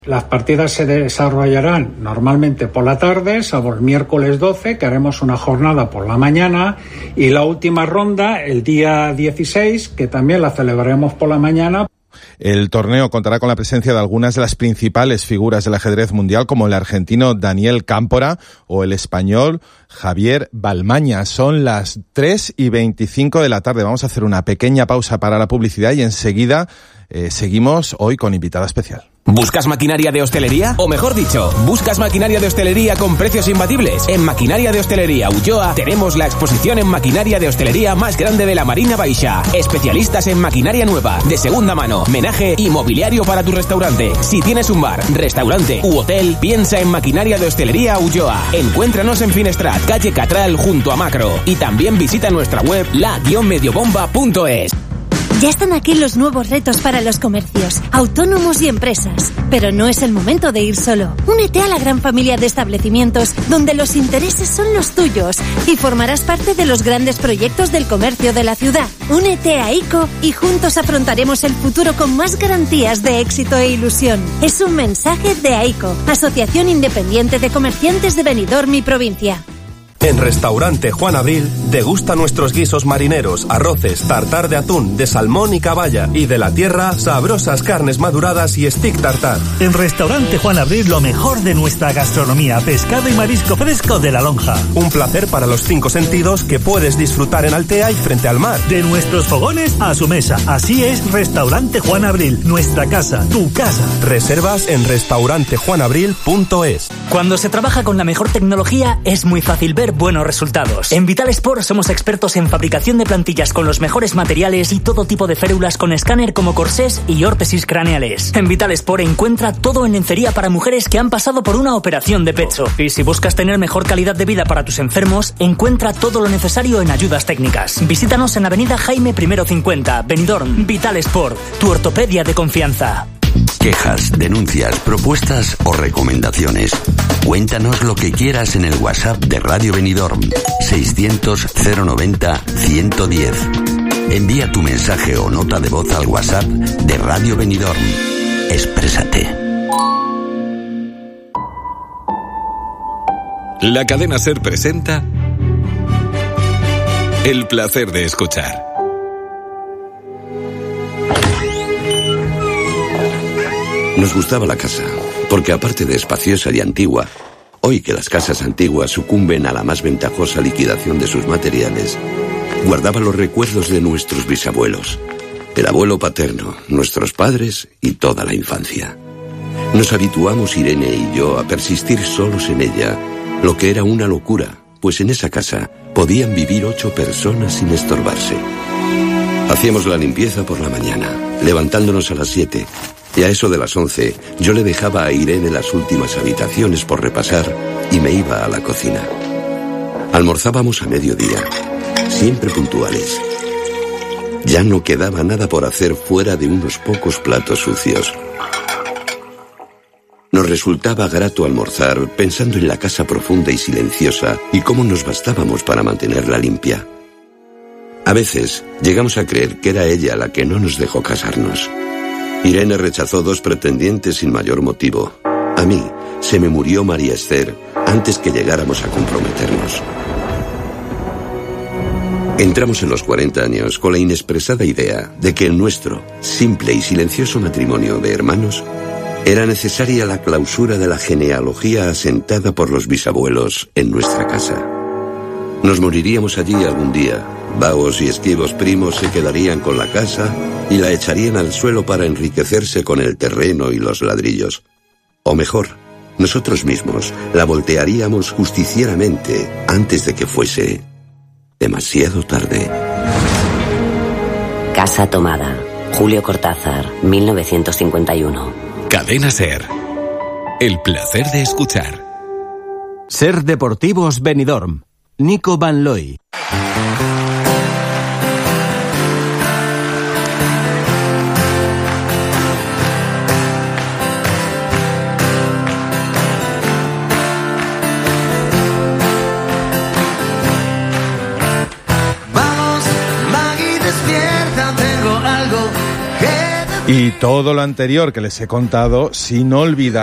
Las partidas se desarrollarán normalmente por la tarde, salvo el miércoles 12, que haremos una jornada por la mañana, y la última ronda el día 16, que también la celebraremos por la mañana. El torneo contará con la presencia de algunas de las principales figuras del ajedrez mundial, como el argentino Daniel Cámpora o el español Javier Balmaña. Son las 3:25 de la tarde. Vamos a hacer una pequeña pausa para la publicidad y enseguida seguimos hoy con invitada especial. ¿Buscas maquinaria de hostelería? O mejor dicho, ¿buscas maquinaria de hostelería con precios imbatibles? En Maquinaria de Hostelería Ulloa tenemos la exposición en maquinaria de hostelería más grande de la Marina Baixa. Especialistas en maquinaria nueva, de segunda mano, menaje y mobiliario para tu restaurante. Si tienes un bar, restaurante u hotel, piensa en Maquinaria de Hostelería Ulloa. Encuéntranos en Finestrat, calle Catral, junto a Macro. Y también visita nuestra web la-mediobomba.es. Ya están aquí los nuevos retos para los comercios, autónomos y empresas. Pero no es el momento de ir solo. Únete a la gran familia de establecimientos donde los intereses son los tuyos y formarás parte de los grandes proyectos del comercio de la ciudad. Únete a ICO y juntos afrontaremos el futuro con más garantías de éxito e ilusión. Es un mensaje de AICO, Asociación Independiente de Comerciantes de Benidorm y Provincia. En Restaurante Juan Abril, degusta nuestros guisos marineros, arroces, tartar de atún, de salmón y caballa. Y de la tierra, sabrosas carnes maduradas y stick tartar. En Restaurante Juan Abril, lo mejor de nuestra gastronomía, pescado y marisco fresco de La Lonja. Un placer para los 5 sentidos que puedes disfrutar en Altea y frente al mar. De nuestros fogones a su mesa. Así es Restaurante Juan Abril, nuestra casa, tu casa. Reservas en restaurantejuanabril.es. Cuando se trabaja con la mejor tecnología, es muy fácil ver buenos resultados. En Vital Sport somos expertos en fabricación de plantillas con los mejores materiales y todo tipo de férulas con escáner como corsés y órtesis craneales. En Vital Sport encuentra todo en lencería para mujeres que han pasado por una operación de pecho. Y si buscas tener mejor calidad de vida para tus enfermos, encuentra todo lo necesario en ayudas técnicas. Visítanos en Avenida Jaime I 50, Benidorm. Vital Sport, tu ortopedia de confianza. Quejas, denuncias, propuestas o recomendaciones. Cuéntanos lo que quieras en el WhatsApp de Radio Benidorm 600 090 110. Envía tu mensaje o nota de voz al WhatsApp de Radio Benidorm. Exprésate. La cadena SER presenta El placer de escuchar. Nos gustaba la casa, porque aparte de espaciosa y antigua, hoy que las casas antiguas sucumben a la más ventajosa liquidación de sus materiales, guardaba los recuerdos de nuestros bisabuelos, el abuelo paterno, nuestros padres y toda la infancia. Nos habituamos Irene y yo a persistir solos en ella, lo que era una locura, pues en esa casa podían vivir 8 personas sin estorbarse. Hacíamos la limpieza por la mañana, levantándonos a las 7, y a eso de las 11 yo le dejaba a Irene las últimas habitaciones por repasar y me iba a la cocina. Almorzábamos a mediodía, siempre puntuales. Ya no quedaba nada por hacer fuera de unos pocos platos sucios. Nos resultaba grato almorzar pensando en la casa profunda y silenciosa y cómo nos bastábamos para mantenerla limpia. A veces llegamos a creer que era ella la que no nos dejó casarnos. Irene rechazó 2 pretendientes sin mayor motivo. A mí se me murió María Esther antes que llegáramos a comprometernos. Entramos en los 40 años con la inexpresada idea de que en nuestro simple y silencioso matrimonio de hermanos era necesaria la clausura de la genealogía asentada por los bisabuelos en nuestra casa. Nos moriríamos allí algún día. Vagos y esquivos primos se quedarían con la casa y la echarían al suelo para enriquecerse con el terreno y los ladrillos. O mejor, nosotros mismos la voltearíamos justicieramente antes de que fuese demasiado tarde. Casa tomada. Julio Cortázar, 1951. Cadena SER. El placer de escuchar. SER Deportivos Benidorm. Nico Van Looy. Y todo lo anterior que les he contado, sin olvidar